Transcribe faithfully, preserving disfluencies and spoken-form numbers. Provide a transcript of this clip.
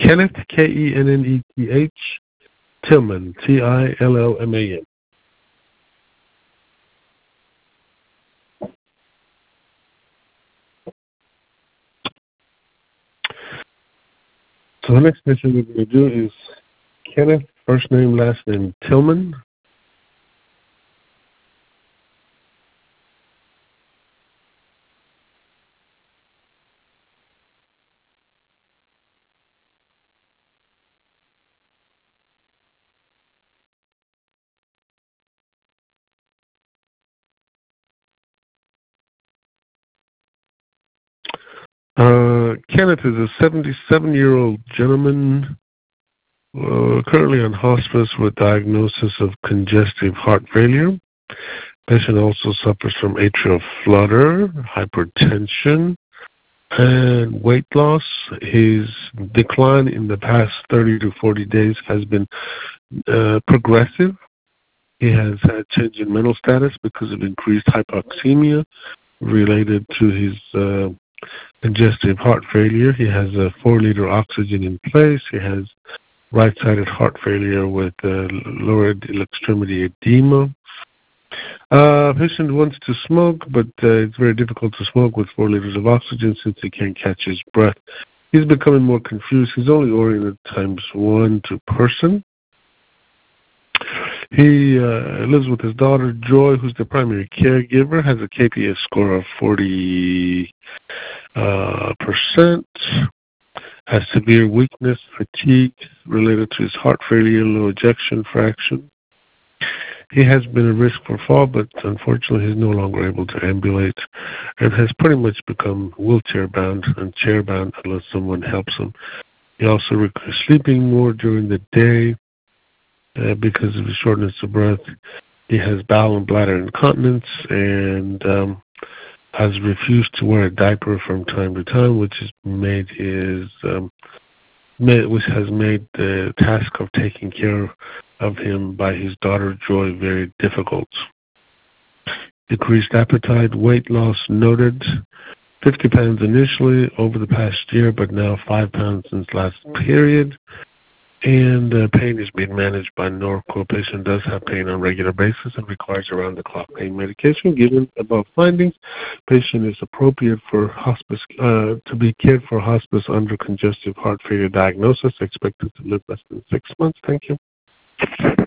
Kenneth, K E N N E T H, Tillman, T I L L M A N. So the next patient we're going to do is Kenneth, first name, last name, Tillman. Uh, Kenneth is a seventy-seven-year-old gentleman uh, currently on hospice with diagnosis of congestive heart failure. Patient also suffers from atrial flutter, hypertension, and weight loss. His decline in the past thirty to forty days has been uh, progressive. He has had change in mental status because of increased hypoxemia related to his uh, congestive heart failure. He has a four-liter oxygen in place. He has right-sided heart failure with uh, lower extremity edema. Uh, patient wants to smoke, but uh, it's very difficult to smoke with four liters of oxygen since he can't catch his breath. He's becoming more confused. He's only oriented times one to person. He uh, lives with his daughter, Joy, who's the primary caregiver, has a K P S score of forty uh, percent, has severe weakness, fatigue related to his heart failure, low ejection fraction. He has been a risk for fall, but unfortunately he's no longer able to ambulate and has pretty much become wheelchair-bound and chair-bound unless someone helps him. He also requires sleeping more during the day uh, because of his shortness of breath. He has bowel and bladder incontinence and um, has refused to wear a diaper from time to time, which has made his um, made, which has made the task of taking care of him by his daughter Joy very difficult. Decreased appetite, weight loss noted, fifty pounds initially over the past year, but now five pounds since last period. And uh, pain is being managed by Norco. Patient does have pain on a regular basis and requires around-the-clock pain medication. Given above findings, patient is appropriate for hospice uh, to be cared for hospice under congestive heart failure diagnosis. Expected to live less than six months. Thank you.